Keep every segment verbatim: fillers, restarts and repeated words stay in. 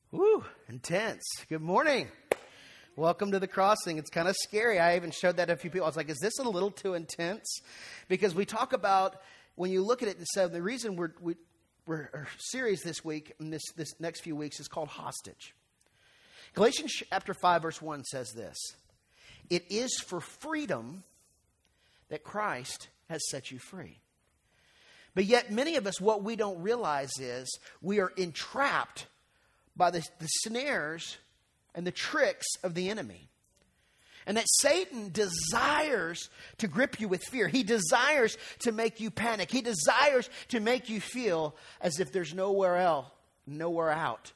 Woo, intense. Good morning. Welcome to the crossing. It's kind of scary. I even showed that to a few people. I was like, is this a little too intense? Because we talk about, when you look at it, and so the reason we're, we, we're our series this week, and this, this next few weeks, is called Hostage. Galatians chapter five, verse one says this: it is for freedom that Christ has set you free. But yet many of us, what we don't realize is we are entrapped by the, the snares and the tricks of the enemy. And that Satan desires to grip you with fear. He desires to make you panic. He desires to make you feel as if there's nowhere else, nowhere out.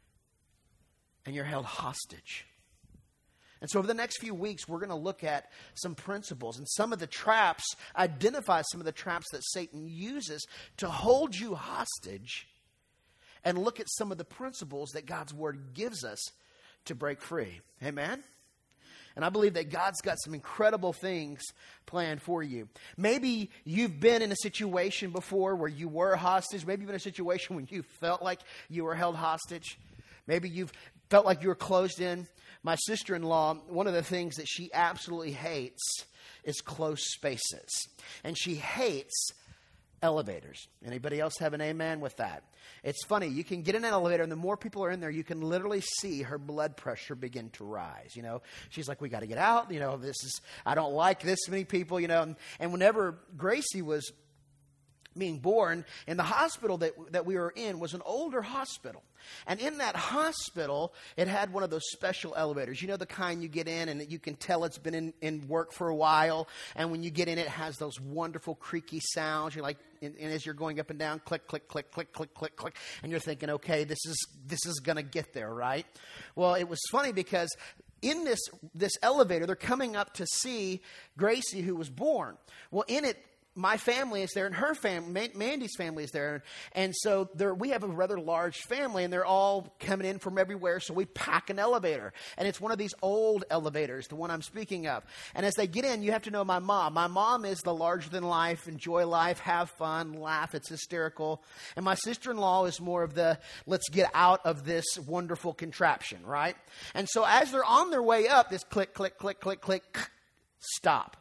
And you're held hostage. And so over the next few weeks, we're going to look at some principles and some of the traps, identify some of the traps that Satan uses to hold you hostage, and look at some of the principles that God's Word gives us to break free. Amen? And I believe that God's got some incredible things planned for you. Maybe you've been in a situation before where you were hostage. Maybe you've been in a situation when you felt like you were held hostage. Maybe you've felt like you were closed in. My sister-in-law, one of the things that she absolutely hates is closed spaces. And she hates elevators. Anybody else have an amen with that? It's funny. You can get in an elevator, and the more people are in there, you can literally see her blood pressure begin to rise. You know, she's like, we got to get out. You know, this is, I don't like this many people, you know. And, and whenever Gracie was being born, in the hospital that that we were in was an older hospital. And in that hospital, it had one of those special elevators. You know, the kind you get in and you can tell it's been in, in work for a while. And when you get in, it has those wonderful creaky sounds. You're like, and, and as you're going up and down, click, click, click, click, click, click, click. And you're thinking, okay, this is this is going to get there, right? Well, it was funny because in this this elevator, they're coming up to see Gracie, who was born. Well, in it, my family is there, and her family, Mandy's family is there. And so there, we have a rather large family, and they're all coming in from everywhere. So we pack an elevator. And it's one of these old elevators, the one I'm speaking of. And as they get in, you have to know my mom. My mom is the larger than life, enjoy life, have fun, laugh. It's hysterical. And my sister-in-law is more of the, let's get out of this wonderful contraption, right? And so as they're on their way up, this click, click, click, click, click, stop.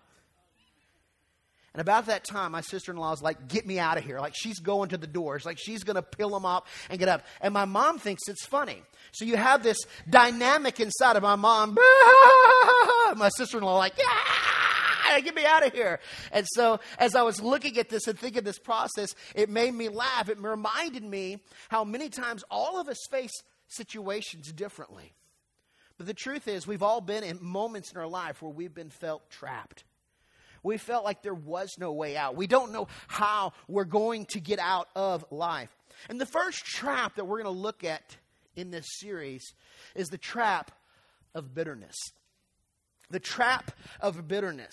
And about that time, my sister-in-law is like, get me out of here. Like, she's going to the doors. Like, she's going to peel them up and get up. And my mom thinks it's funny. So you have this dynamic inside of my mom. My sister-in-law like, yeah, get me out of here. And so as I was looking at this and thinking this process, it made me laugh. It reminded me how many times all of us face situations differently. But the truth is, we've all been in moments in our life where we've been felt trapped. We felt like there was no way out. We don't know how we're going to get out of life. And the first trap that we're going to look at in this series is the trap of bitterness. The trap of bitterness.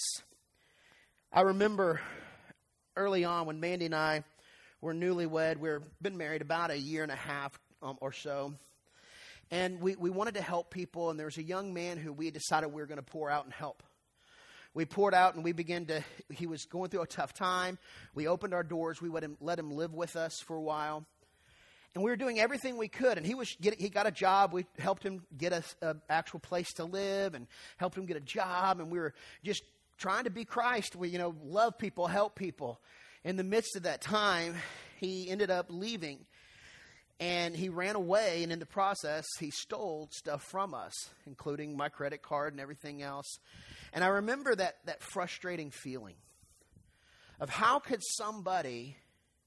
I remember early on when Mandy and I were newlywed. We've been married about a year and a half um, or so. And we, we wanted to help people. And there was a young man who we decided we were going to pour out and help. We poured out and we began to, he was going through a tough time. We opened our doors. We let him, let him live with us for a while. And we were doing everything we could. And he was get, he got a job. We helped him get an actual place to live and helped him get a job. And we were just trying to be Christ. We, you know, love people, help people. In the midst of that time, he ended up leaving. And he ran away, and in the process, he stole stuff from us, including my credit card and everything else. And I remember that that frustrating feeling of how could somebody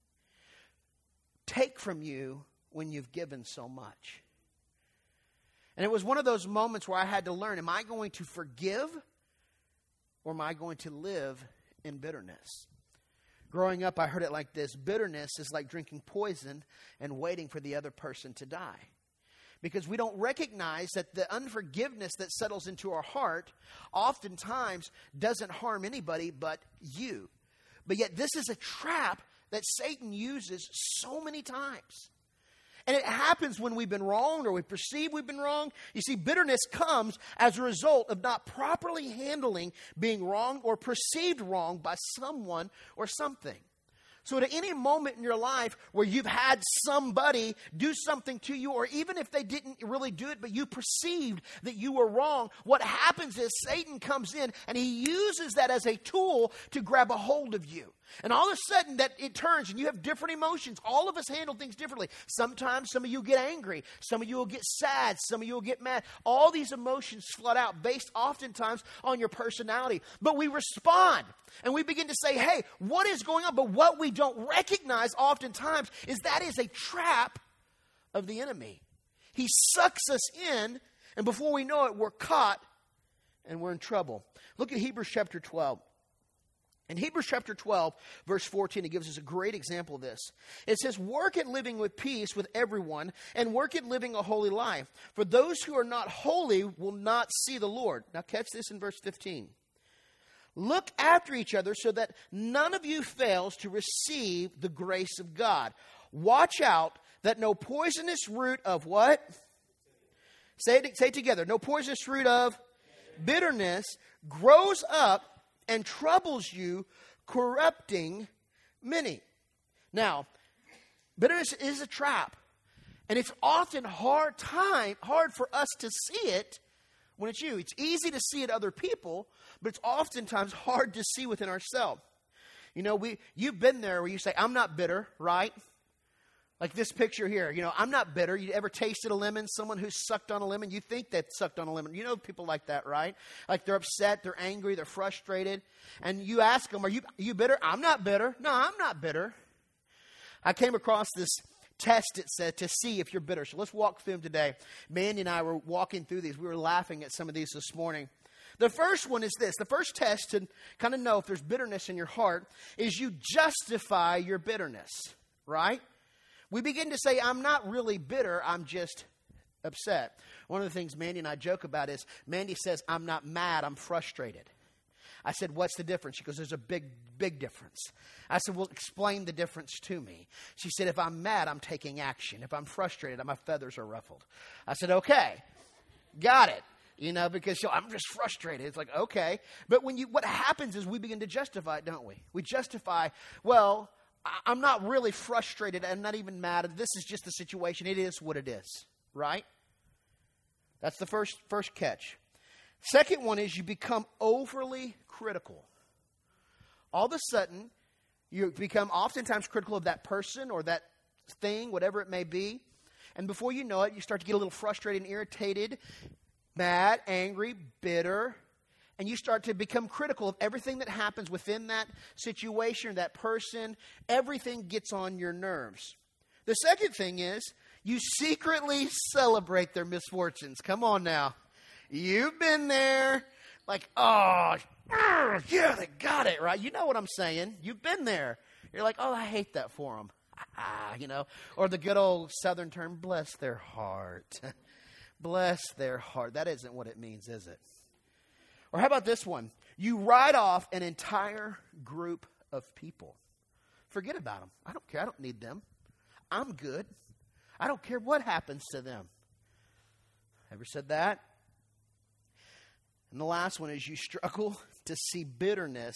take from you when you've given so much? And it was one of those moments where I had to learn, am I going to forgive or am I going to live in bitterness? Growing up, I heard it like this: bitterness is like drinking poison and waiting for the other person to die. Because we don't recognize that the unforgiveness that settles into our heart oftentimes doesn't harm anybody but you. But yet this is a trap that Satan uses so many times. And it happens when we've been wronged or we perceive we've been wronged. You see, bitterness comes as a result of not properly handling being wronged or perceived wrong by someone or something. So at any moment in your life where you've had somebody do something to you, or even if they didn't really do it, but you perceived that you were wrong, what happens is Satan comes in and he uses that as a tool to grab a hold of you. And all of a sudden that it turns and you have different emotions. All of us handle things differently. Sometimes some of you get angry. Some of you will get sad. Some of you will get mad. All these emotions flood out based oftentimes on your personality. But we respond and we begin to say, hey, what is going on? But what we don't recognize oftentimes is that is a trap of the enemy. He sucks us in, and before we know it, we're caught and we're in trouble. Look at Hebrews chapter twelve. In Hebrews chapter twelve, verse fourteen, it gives us a great example of this. It says, work at living with peace with everyone, and work at living a holy life. For those who are not holy will not see the Lord. Now catch this in verse fifteen. Look after each other so that none of you fails to receive the grace of God. Watch out that no poisonous root of what? Say it, say it together. No poisonous root of bitterness grows up and troubles you, corrupting many. Now, bitterness is a trap. And it's often hard time, hard for us to see it when it's you. It's easy to see it other people, but it's oftentimes hard to see within ourselves. You know, we you've been there where you say, I'm not bitter, right? Like this picture here, you know, I'm not bitter. You ever tasted a lemon? Someone who sucked on a lemon, you think they sucked on a lemon. You know people like that, right? Like they're upset, they're angry, they're frustrated. And you ask them, are you, are you bitter? I'm not bitter. No, I'm not bitter. I came across this test, it said, to see if you're bitter. So let's walk through them today. Mandy and I were walking through these. We were laughing at some of these this morning. The first one is this. The first test to kind of know if there's bitterness in your heart is you justify your bitterness, right? We begin to say, I'm not really bitter, I'm just upset. One of the things Mandy and I joke about is, Mandy says, I'm not mad, I'm frustrated. I said, what's the difference? She goes, there's a big, big difference. I said, well, explain the difference to me. She said, if I'm mad, I'm taking action. If I'm frustrated, my feathers are ruffled. I said, okay, got it. You know, because she'll, I'm just frustrated. It's like, okay. But when you, what happens is we begin to justify it, don't we? We justify, well, I'm not really frustrated. I'm not even mad. This is just the situation. It is what it is, right? That's the first first catch. Second one is you become overly critical. All of a sudden, you become oftentimes critical of that person or that thing, whatever it may be. And before you know it, you start to get a little frustrated and irritated, mad, angry, bitter. And you start to become critical of everything that happens within that situation or that person. Everything gets on your nerves. The second thing is you secretly celebrate their misfortunes. Come on now. You've been there. Like, oh, yeah, they got it, right? You know what I'm saying. You've been there. You're like, oh, I hate that for them. Ah, you know. Or the good old Southern term, bless their heart. Bless their heart. That isn't what it means, is it? Or how about this one? You write off an entire group of people. Forget about them. I don't care. I don't need them. I'm good. I don't care what happens to them. Ever said that? And the last one is you struggle to see bitterness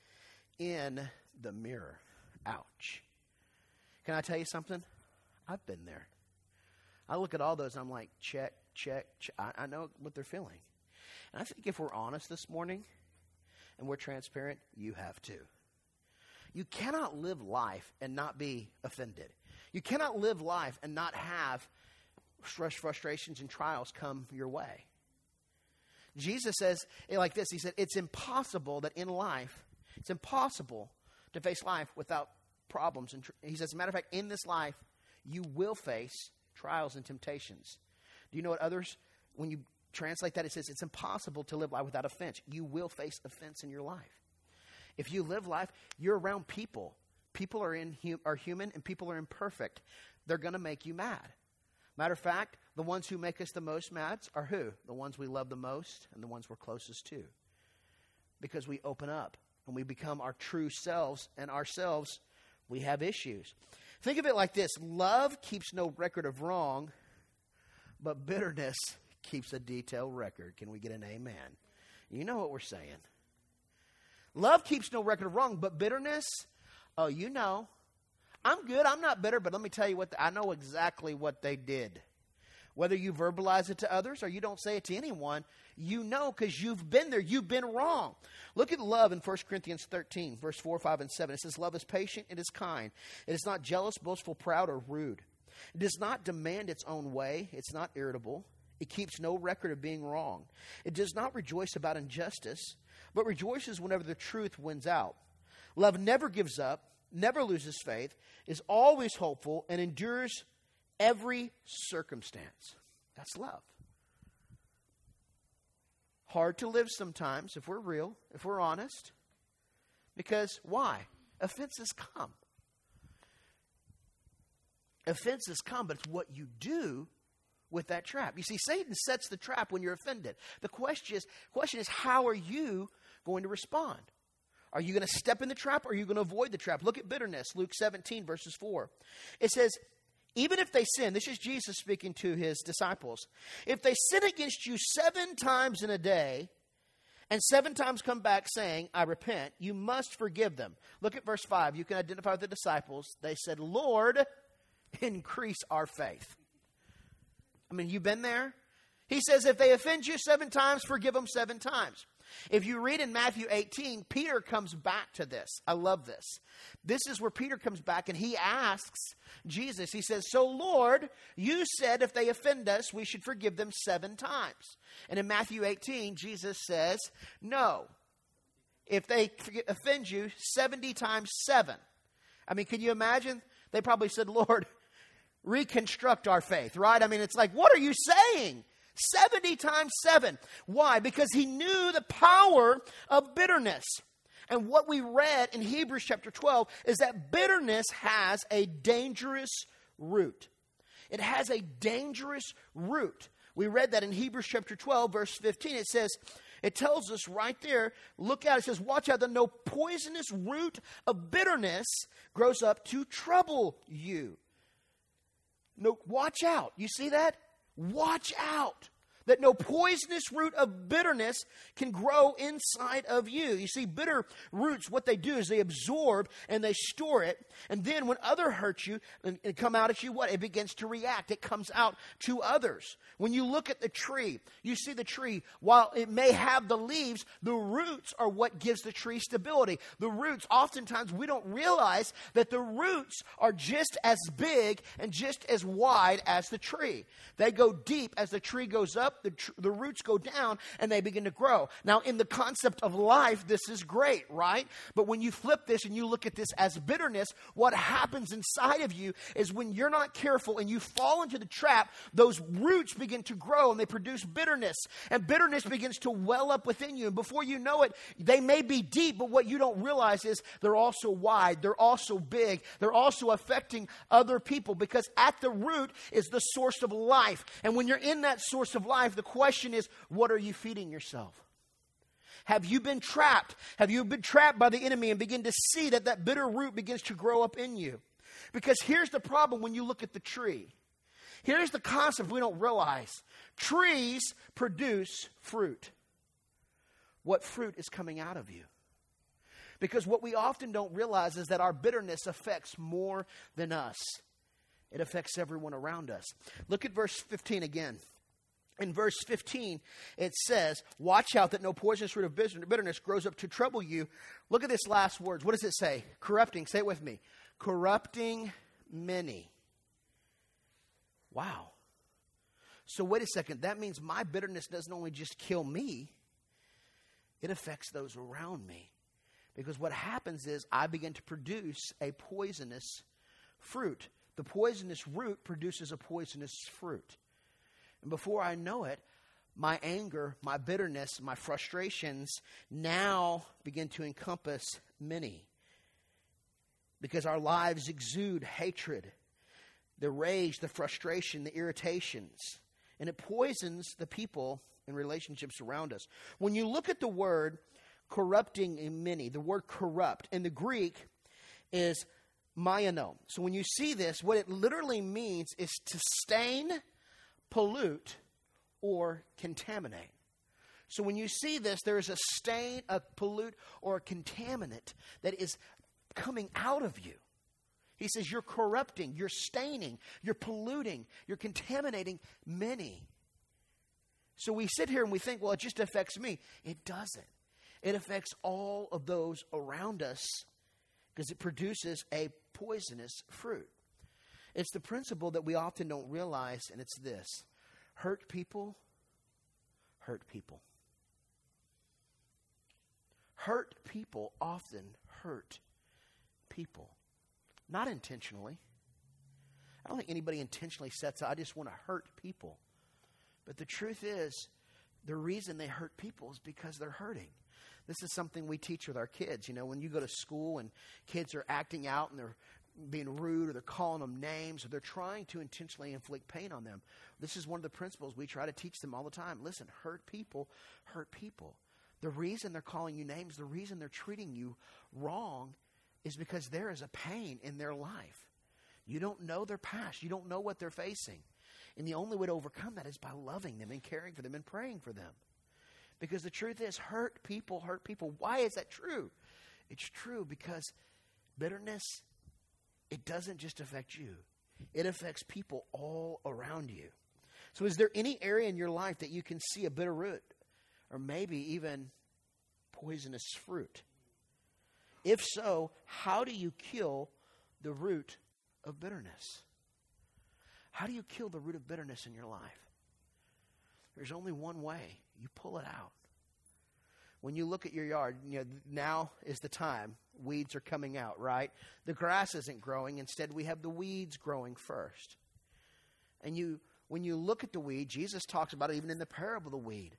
in the mirror. Ouch. Can I tell you something? I've been there. I look at all those and I'm like, check, check, check. I, I know what they're feeling. And I think if we're honest this morning and we're transparent, you have too. You cannot live life and not be offended. You cannot live life and not have stress, frustrations, and trials come your way. Jesus says it like this. He said, it's impossible that in life, it's impossible to face life without problems. And tr- he says, as a matter of fact, in this life, you will face trials and temptations. Do you know what others, when you translate that, it says it's impossible to live life without offense. You will face offense in your life. If you live life, you're around people. People are in are human and people are imperfect. They're going to make you mad. Matter of fact, the ones who make us the most mad are who? The ones we love the most and the ones we're closest to. Because we open up and we become our true selves, and ourselves, we have issues. Think of it like this. Love keeps no record of wrong, but bitterness keeps a detailed record. Can we get an amen? You know what we're saying. Love keeps no record of wrong, but bitterness, Oh, you know. I'm good. I'm not bitter, but let me tell you what, the, I know exactly what they did. Whether you verbalize it to others or you don't say it to anyone, you know because you've been there. You've been wrong. Look at love in First Corinthians thirteen, verse four, five, and seven. It says, love is patient. It is kind. It is not jealous, boastful, proud, or rude. It does not demand its own way. It's not irritable. It keeps no record of being wrong. It does not rejoice about injustice, but rejoices whenever the truth wins out. Love never gives up, never loses faith, is always hopeful, and endures every circumstance. That's love. Hard to live sometimes if we're real, if we're honest. Because why? Offenses come. Offenses come, but it's what you do with that trap. You see, Satan sets the trap when you're offended. The question is, question is how are you going to respond? Are you going to step in the trap or are you going to avoid the trap? Look at bitterness, Luke seventeen, verses four. It says, even if they sin, this is Jesus speaking to his disciples. If they sin against you seven times in a day and seven times come back saying, I repent, you must forgive them. Look at verse five. You can identify with the disciples. They said, Lord, increase our faith. I mean, you've been there? He says, if they offend you seven times, forgive them seven times. If you read in Matthew eighteen, Peter comes back to this. I love this. This is where Peter comes back and he asks Jesus, he says, so Lord, you said if they offend us, we should forgive them seven times. And in Matthew eighteen, Jesus says, no. If they offend you, seventy times seven. I mean, can you imagine? They probably said, Lord, reconstruct our faith, right? I mean, it's like, what are you saying? seventy times seven. Why? Because he knew the power of bitterness. And what we read in Hebrews chapter twelve is that bitterness has a dangerous root. It has a dangerous root. We read that in Hebrews chapter twelve, verse fifteen. It says, it tells us right there, look out, it says, watch out that no poisonous root of bitterness grows up to trouble you. No, watch out. You see that? Watch out that no poisonous root of bitterness can grow inside of you. You see, bitter roots, what they do is they absorb and they store it. And then when other hurt you and, and come out at you, what? It begins to react. It comes out to others. When you look at the tree, you see the tree, while it may have the leaves, the roots are what gives the tree stability. The roots, oftentimes we don't realize that the roots are just as big and just as wide as the tree. They go deep as the tree goes up. The, tr- the roots go down and they begin to grow. Now, in the concept of life, this is great, right? But when you flip this and you look at this as bitterness, what happens inside of you is when you're not careful and you fall into the trap, those roots begin to grow and they produce bitterness. And bitterness begins to well up within you. And before you know it, they may be deep, but what you don't realize is they're also wide. They're also big. They're also affecting other people because at the root is the source of life. And when you're in that source of life, the question is, what are you feeding yourself? Have you been trapped? Have you been trapped by the enemy and begin to see that that bitter root begins to grow up in you? Because here's the problem when you look at the tree. Here's the concept we don't realize. Trees produce fruit. What fruit is coming out of you? Because what we often don't realize is that our bitterness affects more than us. It affects everyone around us. Look at verse fifteen again. In verse fifteen, it says, watch out that no poisonous root of bitterness grows up to trouble you. Look at this last words. What does it say? Corrupting. Say it with me. Corrupting many. Wow. So wait a second. That means my bitterness doesn't only just kill me. It affects those around me. Because what happens is I begin to produce a poisonous fruit. The poisonous root produces a poisonous fruit. And before I know it, my anger, my bitterness, my frustrations now begin to encompass many. Because our lives exude hatred, the rage, the frustration, the irritations. And it poisons the people and relationships around us. When you look at the word corrupting in many, the word corrupt in the Greek is maiano. So when you see this, what it literally means is to stain, pollute, or contaminate. So when you see this, there is a stain, a pollute, or a contaminant that is coming out of you. He says you're corrupting, you're staining, you're polluting, you're contaminating many. So we sit here and we think, well, it just affects me. It doesn't. It affects all of those around us because it produces a poisonous fruit. It's the principle that we often don't realize, and it's this. Hurt people, hurt people. Hurt people often hurt people. Not intentionally. I don't think anybody intentionally sets out, I just want to hurt people. But the truth is, the reason they hurt people is because they're hurting. This is something we teach with our kids. You know, when you go to school and kids are acting out and they're being rude or they're calling them names or they're trying to intentionally inflict pain on them. This is one of the principles we try to teach them all the time. Listen, hurt people, hurt people. The reason they're calling you names, the reason they're treating you wrong is because there is a pain in their life. You don't know their past. You don't know what they're facing. And the only way to overcome that is by loving them and caring for them and praying for them. Because the truth is, hurt people, hurt people. Why is that true? It's true because bitterness, it doesn't just affect you. It affects people all around you. So is there any area in your life that you can see a bitter root or maybe even poisonous fruit? If so, how do you kill the root of bitterness? How do you kill the root of bitterness in your life? There's only one way. You pull it out. When you look at your yard, you know, now is the time. Weeds are coming out, right? The grass isn't growing. Instead, we have the weeds growing first. And you, when you look at the weed, Jesus talks about it even in the parable of the weed.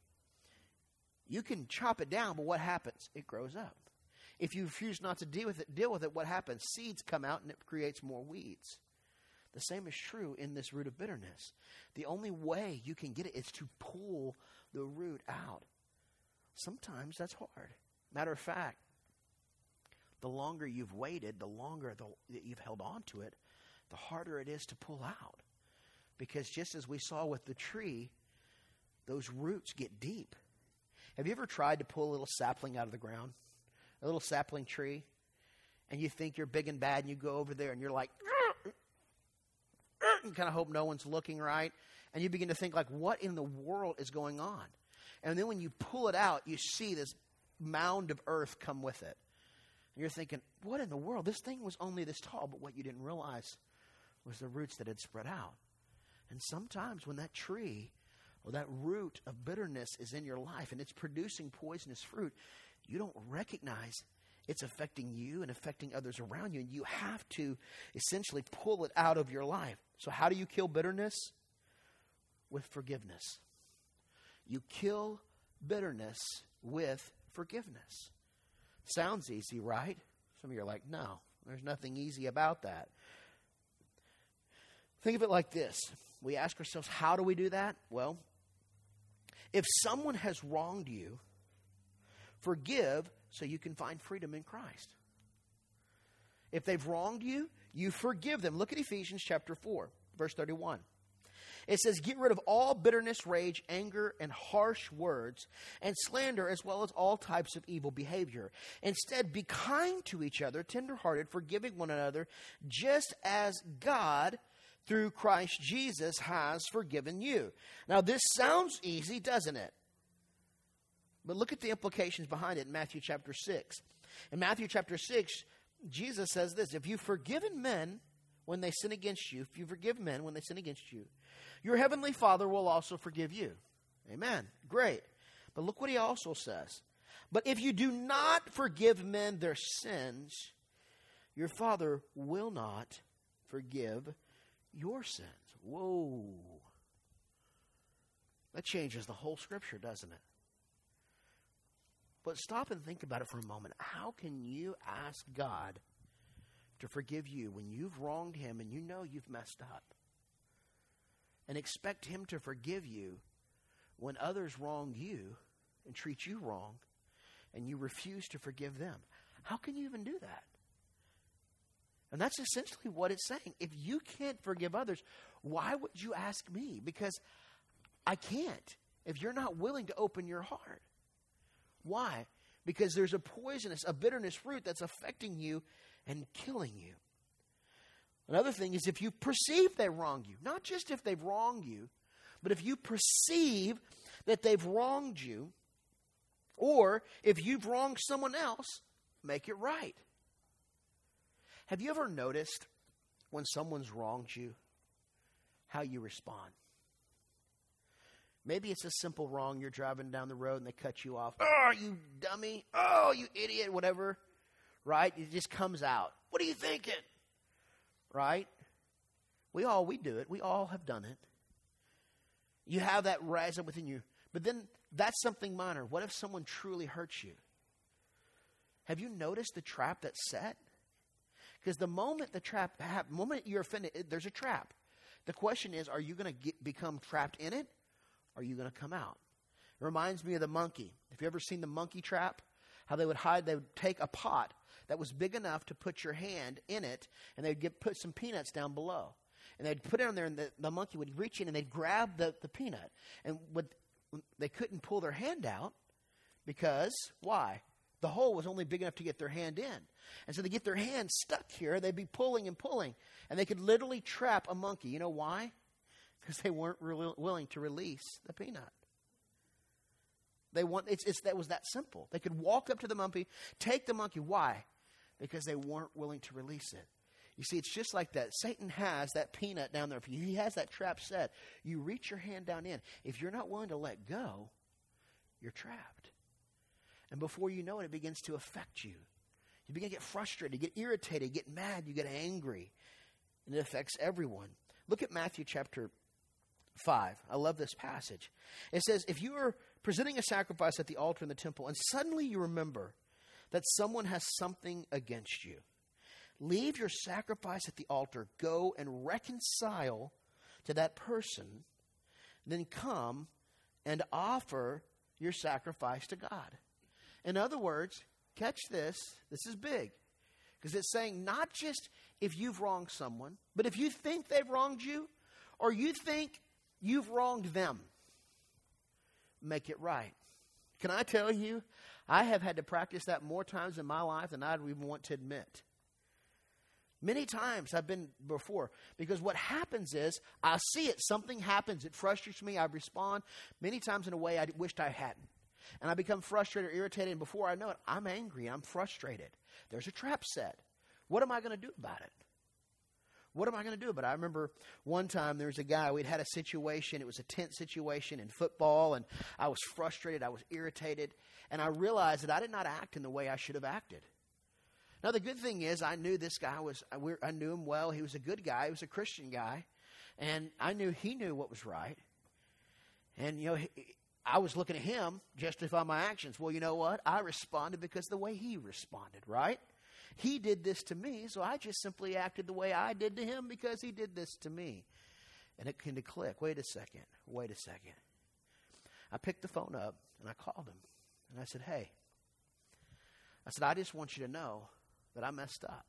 You can chop it down, but what happens? It grows up. If you refuse not to deal with it, deal with it, what happens? Seeds come out and it creates more weeds. The same is true in this root of bitterness. The only way you can get it is to pull the root out. Sometimes that's hard. Matter of fact, the longer you've waited, the longer the, that you've held on to it, the harder it is to pull out. Because just as we saw with the tree, those roots get deep. Have you ever tried to pull a little sapling out of the ground? A little sapling tree? And you think you're big and bad and you go over there and you're like, and kind of hope no one's looking, right? And you begin to think like, what in the world is going on? And then when you pull it out, you see this mound of earth come with it. And you're thinking, what in the world? This thing was only this tall, but what you didn't realize was the roots that had spread out. And sometimes when that tree or that root of bitterness is in your life and it's producing poisonous fruit, you don't recognize it's affecting you and affecting others around you. And you have to essentially pull it out of your life. So how do you kill bitterness? With forgiveness. You kill bitterness with forgiveness. Sounds easy, right? Some of you are like, no, there's nothing easy about that. Think of it like this. We ask ourselves, how do we do that? Well, if someone has wronged you, forgive so you can find freedom in Christ. If they've wronged you, you forgive them. Look at Ephesians chapter four, verse thirty-one. It says, get rid of all bitterness, rage, anger, and harsh words, and slander, as well as all types of evil behavior. Instead, be kind to each other, tenderhearted, forgiving one another, just as God, through Christ Jesus, has forgiven you. Now, this sounds easy, doesn't it? But look at the implications behind it in Matthew chapter six. In Matthew chapter six, Jesus says this, if you've forgiven men when they sin against you, if you forgive men when they sin against you, your heavenly Father will also forgive you. Amen. Great. But look what he also says. But if you do not forgive men their sins, your Father will not forgive your sins. Whoa. That changes the whole scripture, doesn't it? But stop and think about it for a moment. How can you ask God to forgive you when you've wronged him and you know you've messed up? And expect him to forgive you when others wrong you and treat you wrong and you refuse to forgive them? How can you even do that? And that's essentially what it's saying. If you can't forgive others, why would you ask me? Because I can't if you're not willing to open your heart. Why? Because there's a poisonous, a bitterness fruit that's affecting you and killing you. Another thing is if you perceive they wronged you, not just if they've wronged you, but if you perceive that they've wronged you, or if you've wronged someone else, make it right. Have you ever noticed when someone's wronged you, how you respond? Maybe it's a simple wrong. You're driving down the road and they cut you off. Oh, you dummy. Oh, you idiot, whatever. Right? It just comes out. What are you thinking? Right? We all, we do it. We all have done it. You have that rise up within you. But then that's something minor. What if someone truly hurts you? Have you noticed the trap that's set? Because the moment the trap happens, the moment you're offended, it, there's a trap. The question is, are you going to become trapped in it? Or are you going to come out? It reminds me of the monkey. Have you ever seen the monkey trap? How they would hide, they would take a pot that was big enough to put your hand in it, and they'd get, put some peanuts down below. And they'd put it on there, and the, the monkey would reach in, and they'd grab the, the peanut. And would, they couldn't pull their hand out because, why? The hole was only big enough to get their hand in. And so they get their hand stuck here, they'd be pulling and pulling. And they could literally trap a monkey. You know why? Because they weren't really willing to release the peanut. They want it's, it's that was that simple. They could walk up to the monkey, take the monkey. Why? Because they weren't willing to release it. You see, it's just like that. Satan has that peanut down there. If he has that trap set, you reach your hand down in. If you're not willing to let go, you're trapped. And before you know it, it begins to affect you. You begin to get frustrated, get irritated, get mad, you get angry. And it affects everyone. Look at Matthew chapter five. I love this passage. It says, if you are presenting a sacrifice at the altar in the temple, and suddenly you remember that someone has something against you, leave your sacrifice at the altar, go and reconcile to that person, then come and offer your sacrifice to God. In other words, catch this, this is big, because it's saying not just if you've wronged someone, but if you think they've wronged you, or you think you've wronged them, make it right. Can I tell you, I have had to practice that more times in my life than I'd even want to admit. Many times I've been before, because what happens is I see it, something happens, it frustrates me, I respond many times in a way I wished I hadn't. And I become frustrated or irritated, and before I know it, I'm angry, I'm frustrated. There's a trap set. What am I going to do about it? What am I going to do about it? I remember one time there was a guy, we'd had a situation, it was a tense situation in football, and I was frustrated, I was irritated, and I realized that I did not act in the way I should have acted. Now, the good thing is I knew this guy was, I knew him well, he was a good guy, he was a Christian guy, and I knew he knew what was right. And, you know, he, I was looking at him, justify my actions. Well, you know what? I responded because the way he responded, right? He did this to me, so I just simply acted the way I did to him because he did this to me. And it kind of clicked. Wait a second. Wait a second. I picked the phone up, and I called him. And I said, hey. I said, I just want you to know that I messed up.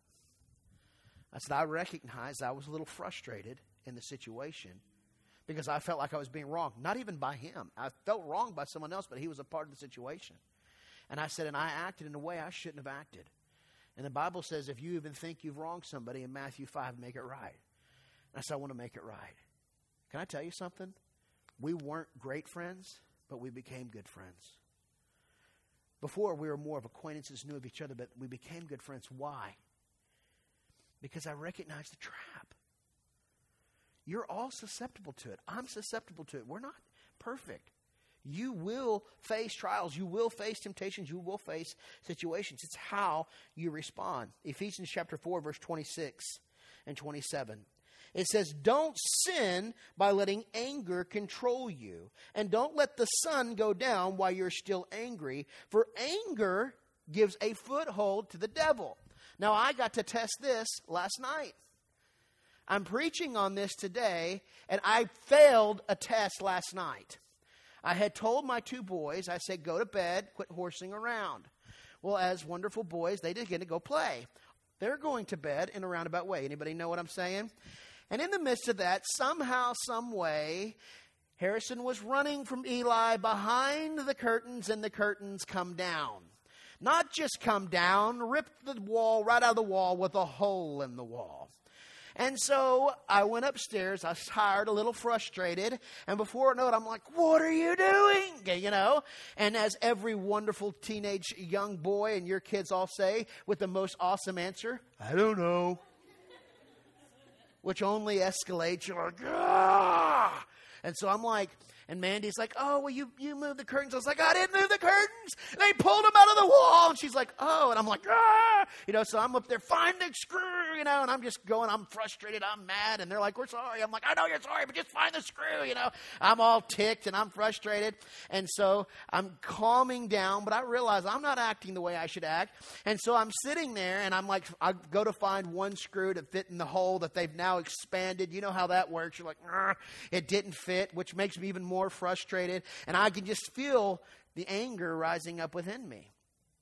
I said, I recognized I was a little frustrated in the situation because I felt like I was being wronged. Not even by him. I felt wronged by someone else, but he was a part of the situation. And I said, and I acted in a way I shouldn't have acted. And the Bible says if you even think you've wronged somebody in Matthew five, make it right. And I said, I want to make it right. Can I tell you something? We weren't great friends, but we became good friends. Before, we were more of acquaintances, knew of each other, but we became good friends. Why? Because I recognized the trap. You're all susceptible to it. I'm susceptible to it. We're not perfect. You will face trials. You will face temptations. You will face situations. It's how you respond. Ephesians chapter four, verse twenty-six and twenty-seven. It says, don't sin by letting anger control you. And don't let the sun go down while you're still angry. For anger gives a foothold to the devil. Now, I got to test this last night. I'm preaching on this today, and I failed a test last night. I had told my two boys, I said, go to bed, quit horsing around. Well, as wonderful boys, they did get to go play. They're going to bed in a roundabout way. Anybody know what I'm saying? And in the midst of that, somehow, some way, Harrison was running from Eli behind the curtains, and the curtains come down. Not just come down, rip the wall right out of the wall with a hole in the wall. And so I went upstairs. I was tired, a little frustrated. And before I know it, I'm like, what are you doing? You know? And as every wonderful teenage young boy and your kids all say with the most awesome answer, I don't know. Which only escalates. You're like, ah! And so I'm like, and Mandy's like, oh, well, you, you moved the curtains. I was like, I didn't move the curtains. They pulled them out of the wall. And she's like, oh. And I'm like, ah. You know, so I'm up there, find the screw, you know, and I'm just going, I'm frustrated, I'm mad. And they're like, we're sorry. I'm like, I know you're sorry, but just find the screw, you know. I'm all ticked and I'm frustrated. And so I'm calming down, but I realize I'm not acting the way I should act. And so I'm sitting there and I'm like, I go to find one screw to fit in the hole that they've now expanded. You know how that works. You're like, ah, it didn't fit, which makes me even more frustrated, and I can just feel the anger rising up within me.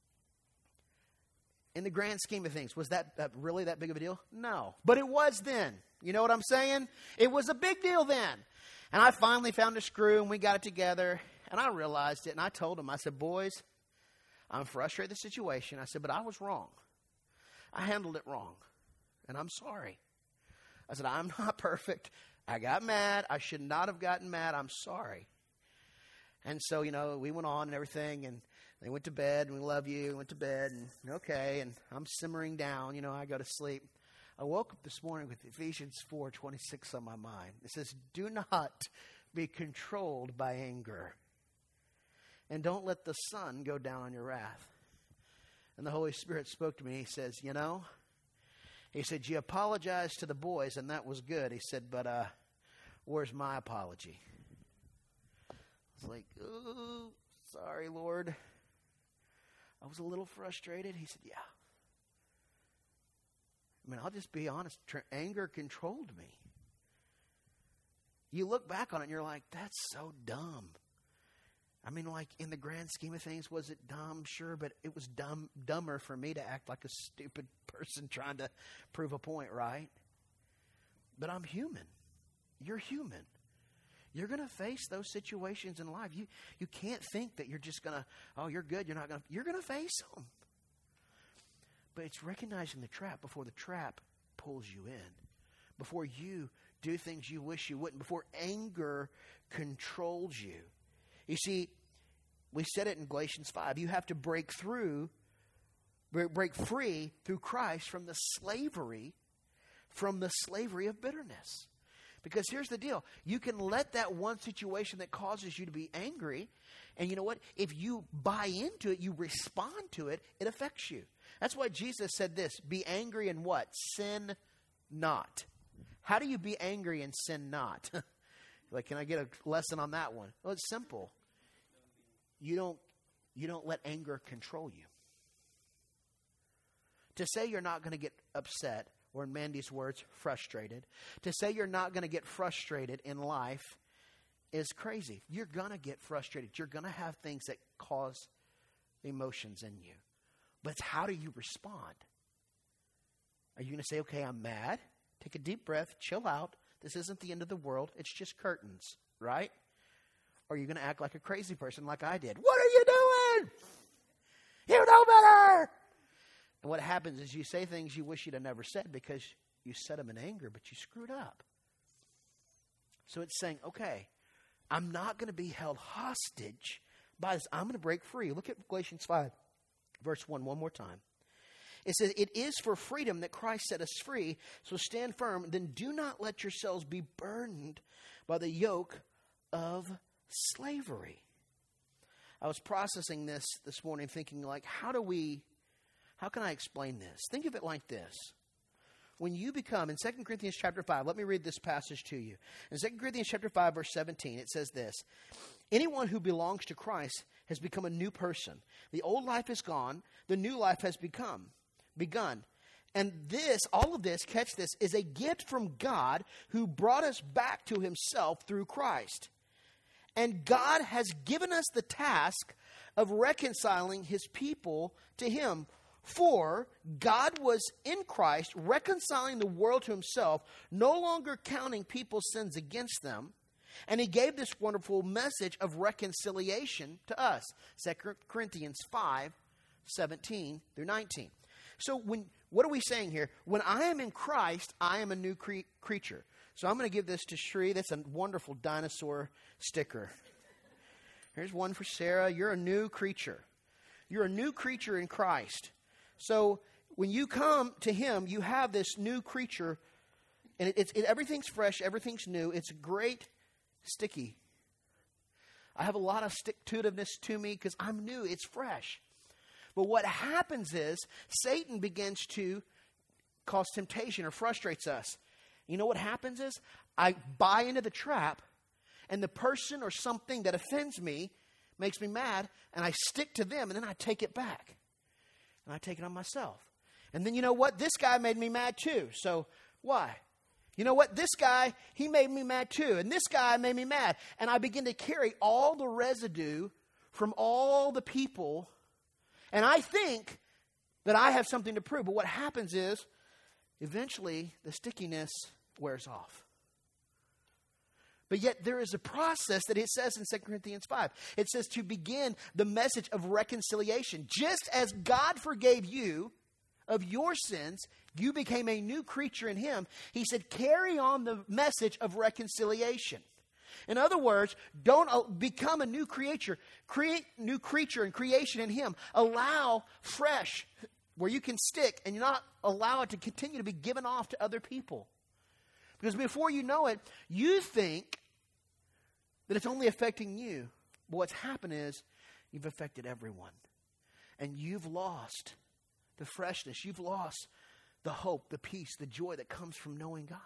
In the grand scheme of things, was that uh, really that big of a deal? No. But it was then. You know what I'm saying? It was a big deal then. And I finally found a screw, and we got it together, and I realized it, and I told them, I said, boys, I'm frustrated with the situation. I said, but I was wrong. I handled it wrong, and I'm sorry. I said, I'm not perfect. I got mad. I should not have gotten mad. I'm sorry. And so, you know, we went on and everything, and they went to bed, and we love you, went to bed, and okay, and I'm simmering down. You know, I go to sleep. I woke up this morning with Ephesians four twenty-six on my mind. It says, do not be controlled by anger, and don't let the sun go down on your wrath. And the Holy Spirit spoke to me. He says, you know, he said, you apologized to the boys, and that was good. He said, but uh, where's my apology? I was like, oh, sorry, Lord. I was a little frustrated. He said, yeah. I mean, I'll just be honest. Tr- anger controlled me. You look back on it, and you're like, that's so dumb. I mean, like, in the grand scheme of things, was it dumb? Sure, but it was dumb, dumber for me to act like a stupid person trying to prove a point, right? But I'm human. You're human. You're going to face those situations in life. You you can't think that you're just going to, oh, you're good, you're not going to, you're going to face them. But it's recognizing the trap before the trap pulls you in. Before you do things you wish you wouldn't. Before anger controls you. You see, we said it in Galatians five. You have to break through, break free through Christ from the slavery, from the slavery of bitterness. Because here's the deal. You can let that one situation that causes you to be angry, and you know what? If you buy into it, you respond to it, it affects you. That's why Jesus said this, be angry and what? Sin not. How do you be angry and sin not? Like, can I get a lesson on that one? Well, it's simple. You don't, you don't let anger control you. To say you're not going to get upset, or in Mandy's words, frustrated. To say you're not going to get frustrated in life is crazy. You're going to get frustrated. You're going to have things that cause emotions in you. But it's how do you respond? Are you going to say, okay, I'm mad. Take a deep breath. Chill out. This isn't the end of the world. It's just curtains, right? Or are you going to act like a crazy person like I did? What are you doing? You know better. And what happens is you say things you wish you'd have never said because you said them in anger, but you screwed up. So it's saying, okay, I'm not going to be held hostage by this. I'm going to break free. Look at Galatians five, verse one, one more time. It says, it is for freedom that Christ set us free, so stand firm. Then do not let yourselves be burdened by the yoke of slavery. I was processing this this morning, thinking like, how do we, how can I explain this? Think of it like this. When you become, in Second Corinthians chapter five, let me read this passage to you. In Second Corinthians chapter five, verse seventeen, it says this. Anyone who belongs to Christ has become a new person. The old life is gone. The new life has become, begun. And this, all of this, catch this, is a gift from God who brought us back to himself through Christ. And God has given us the task of reconciling his people to him. For God was in Christ reconciling the world to himself, no longer counting people's sins against them. And he gave this wonderful message of reconciliation to us. Second Corinthians five seventeen through nineteen. So when what are we saying here? When I am in Christ, I am a new cre- creature. So I'm going to give this to Shri. That's a wonderful dinosaur sticker. Here's one for Sarah. You're a new creature. You're a new creature in Christ. So when you come to Him, you have this new creature. And it, it's, it, everything's fresh. Everything's new. It's great sticky. I have a lot of stick-to-itiveness to me because I'm new. It's fresh. But what happens is Satan begins to cause temptation or frustrates us. You know what happens is I buy into the trap, and the person or something that offends me makes me mad, and I stick to them, and then I take it back. And I take it on myself. And then you know what? This guy made me mad too. So why? You know what? This guy, he made me mad too. And this guy made me mad. And I begin to carry all the residue from all the people. And I think that I have something to prove. But what happens is, eventually, the stickiness wears off. But yet there is a process that it says in Second Corinthians five. It says to begin the message of reconciliation. Just as God forgave you of your sins, you became a new creature in Him. He said, carry on the message of reconciliation. In other words, don't become a new creature. Create new creature and creation in Him. Allow fresh where you can stick and not allow it to continue to be given off to other people. Because before you know it, you think that it's only affecting you. But what's happened is you've affected everyone. And you've lost the freshness. You've lost the hope, the peace, the joy that comes from knowing God.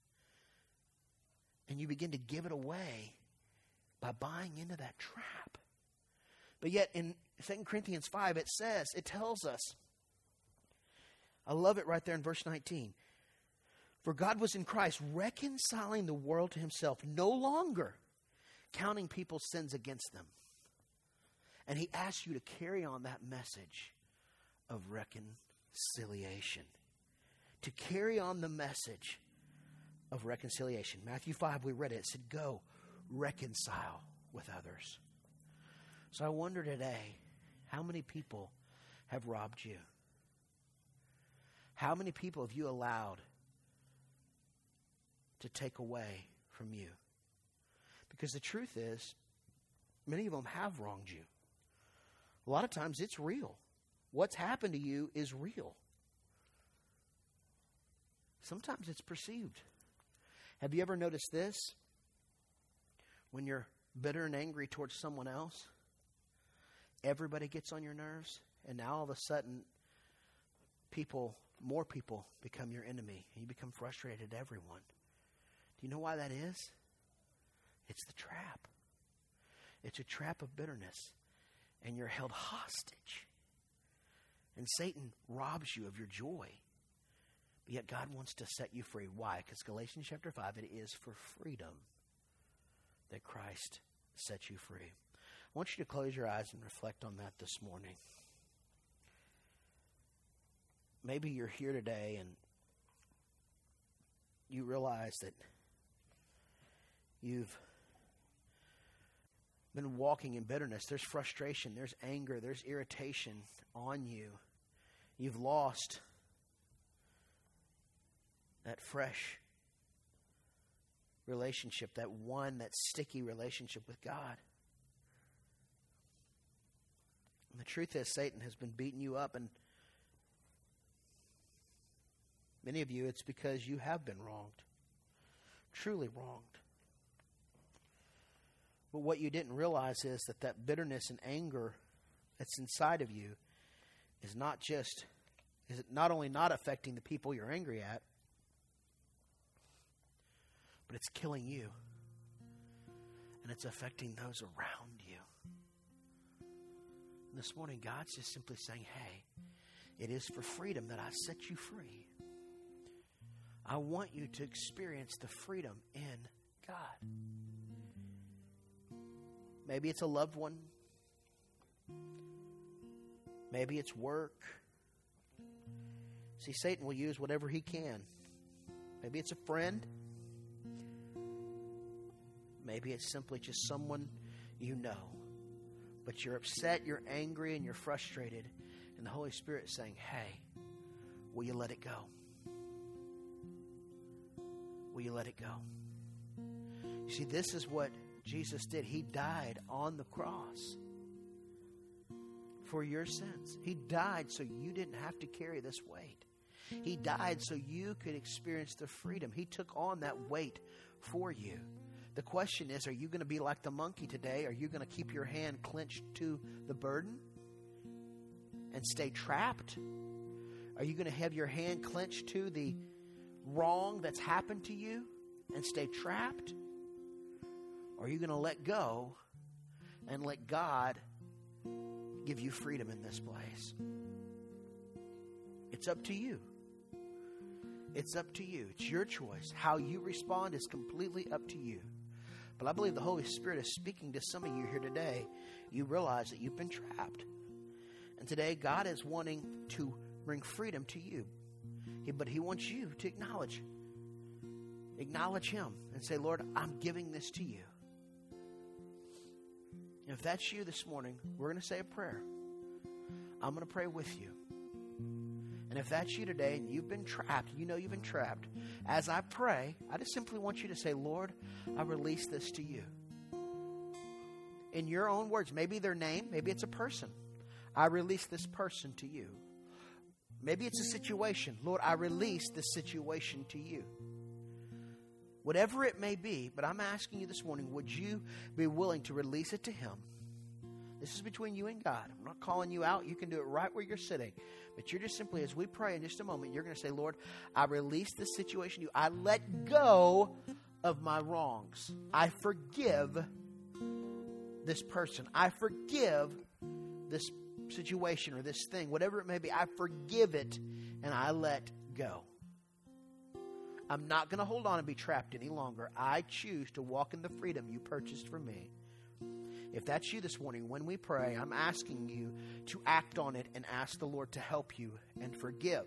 And you begin to give it away by buying into that trap. But yet in Second Corinthians five, it says, it tells us, I love it right there in verse nineteen. For God was in Christ reconciling the world to Himself, no longer counting people's sins against them. And He asks you to carry on that message of reconciliation. To carry on the message of reconciliation. Matthew five, we read it. It said, go reconcile with others. So I wonder today, how many people have robbed you? How many people have you allowed to take away from you? Because the truth is, many of them have wronged you. A lot of times it's real. What's happened to you is real. Sometimes it's perceived. Have you ever noticed this? When you're bitter and angry towards someone else, everybody gets on your nerves, and now all of a sudden, people, more people become your enemy, and you become frustrated at everyone. Do you know why that is? It's the trap. It's a trap of bitterness, and you're held hostage. And Satan robs you of your joy. But yet God wants to set you free. Why? Because Galatians chapter five, it is for freedom that Christ sets you free. I want you to close your eyes and reflect on that this morning. Maybe you're here today and you realize that you've been walking in bitterness. There's frustration, there's anger, there's irritation on you. You've lost that fresh relationship, that one, that sticky relationship with God. And the truth is, Satan has been beating you up, and many of you, it's because you have been wronged, truly wronged. But what you didn't realize is that that bitterness and anger that's inside of you is not just, is it not only not affecting the people you're angry at, but it's killing you. And it's affecting those around you. And this morning, God's just simply saying, hey, it is for freedom that I set you free. I want you to experience the freedom in God. Maybe it's a loved one. Maybe it's work. See, Satan will use whatever he can. Maybe it's a friend. Maybe it's simply just someone you know. But you're upset, you're angry, and you're frustrated. And the Holy Spirit is saying, hey, will you let it go? Will you let it go? You see, this is what Jesus did. He died on the cross for your sins. He died so you didn't have to carry this weight. He died so you could experience the freedom. He took on that weight for you. The question is, are you going to be like the monkey today? Are you going to keep your hand clenched to the burden and stay trapped? Are you going to have your hand clenched to the wrong that's happened to you and stay trapped? Or are you going to let go and let God give you freedom in this place? It's up to you. It's up to you. It's your choice. How you respond is completely up to you. But I believe the Holy Spirit is speaking to some of you here today. You realize that you've been trapped. And today God is wanting to bring freedom to you. He, but He wants you to acknowledge. Acknowledge Him and say, Lord, I'm giving this to you. And if that's you this morning, we're going to say a prayer. I'm going to pray with you. And if that's you today and you've been trapped, you know you've been trapped, as I pray, I just simply want you to say, Lord, I release this to you. In your own words, maybe their name, maybe it's a person. I release this person to you. Maybe it's a situation. Lord, I release this situation to you. Whatever it may be, but I'm asking you this morning, would you be willing to release it to Him? This is between you and God. I'm not calling you out. You can do it right where you're sitting. But you're just simply, as we pray in just a moment, you're going to say, Lord, I release this situation to you. I let go of my wrongs. I forgive this person. I forgive this situation or this thing, whatever it may be. I forgive it and I let go. I'm not going to hold on and be trapped any longer. I choose to walk in the freedom you purchased for me. If that's you this morning, when we pray, I'm asking you to act on it and ask the Lord to help you and forgive.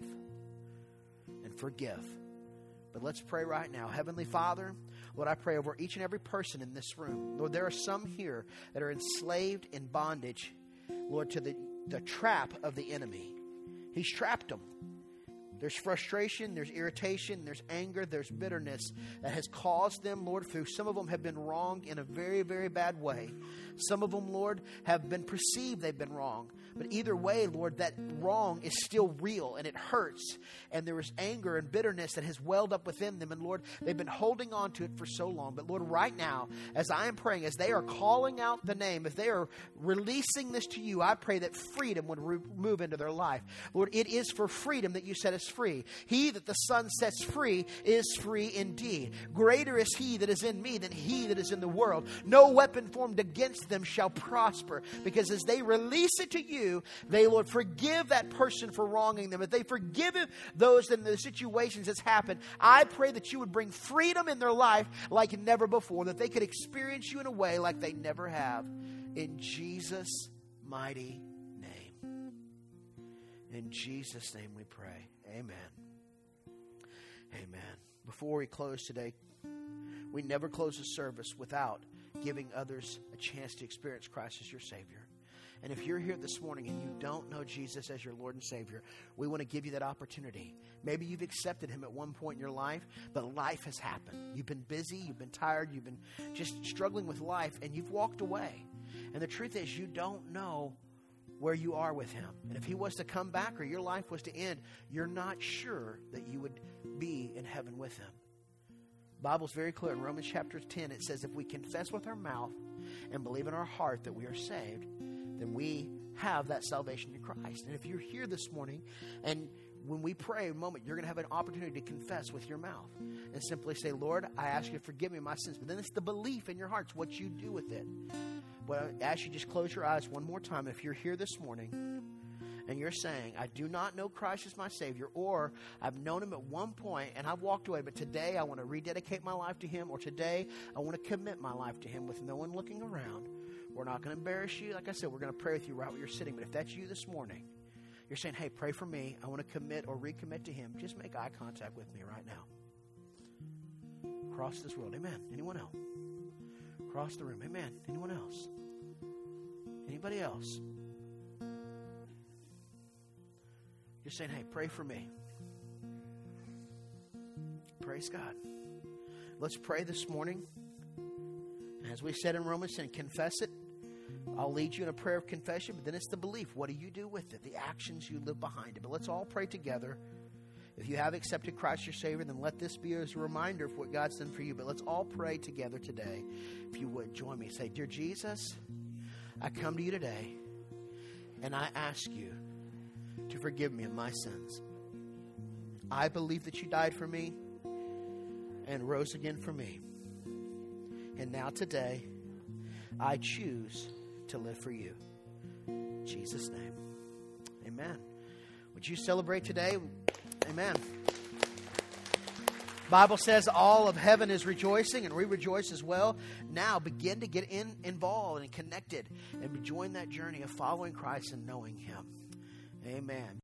And forgive. But let's pray right now. Heavenly Father, Lord, I pray over each and every person in this room. Lord, there are some here that are enslaved in bondage, Lord, to the, the trap of the enemy. He's trapped them. There's frustration, there's irritation, there's anger, there's bitterness that has caused them, Lord, through some of them have been wronged in a very, very bad way. Some of them, Lord, have been perceived they've been wrong. But either way, Lord, that wrong is still real and it hurts. And there is anger and bitterness that has welled up within them. And Lord, they've been holding on to it for so long. But Lord, right now, as I am praying, as they are calling out the name, if they are releasing this to you, I pray that freedom would re- move into their life. Lord, it is for freedom that you set us free. He that the Son sets free is free indeed. Greater is He that is in me than he that is in the world. No weapon formed against them shall prosper. Because as they release it to you, they, Lord, forgive that person for wronging them. If they forgive those in the situations that's happened, I pray that you would bring freedom in their life like never before. That they could experience you in a way like they never have. In Jesus' mighty name. In Jesus' name we pray. Amen. Amen. Before we close today, we never close a service without giving others a chance to experience Christ as your Savior. And if you're here this morning and you don't know Jesus as your Lord and Savior, we want to give you that opportunity. Maybe you've accepted Him at one point in your life, but life has happened. You've been busy, you've been tired, you've been just struggling with life, and you've walked away. And the truth is, you don't know where you are with Him. And if He was to come back or your life was to end, you're not sure that you would be in heaven with Him. The Bible's very clear in Romans chapter ten. It says, if we confess with our mouth and believe in our heart that we are saved, then we have that salvation in Christ. And if you're here this morning and when we pray a moment, you're going to have an opportunity to confess with your mouth and simply say, Lord, I ask you to forgive me my sins. But then it's the belief in your hearts, what you do with it. But I ask you just close your eyes one more time. If you're here this morning and you're saying, I do not know Christ as my Savior, or I've known Him at one point and I've walked away, but today I want to rededicate my life to Him, or today I want to commit my life to Him with no one looking around. We're not going to embarrass you. Like I said, we're going to pray with you right where you're sitting. But if that's you this morning, you're saying, hey, pray for me. I want to commit or recommit to Him. Just make eye contact with me right now. Across this world. Amen. Anyone else? Across the room. Amen. Anyone else? Anybody else? just saying, hey, pray for me. Praise God. Let's pray this morning. As we said in Romans ten, confess it. I'll lead you in a prayer of confession, but then it's the belief. What do you do with it? The actions you live behind it. But let's all pray together. If you have accepted Christ your Savior, then let this be as a reminder of what God's done for you. But let's all pray together today. If you would, join me. Say, dear Jesus, I come to you today, and I ask you to forgive me of my sins. I believe that you died for me and rose again for me. And now today, I choose to live for you. In Jesus' name, amen. Would you celebrate today? Amen. Bible says all of heaven is rejoicing, and we rejoice as well. Now begin to get in, involved and connected and join that journey of following Christ and knowing Him. Amen.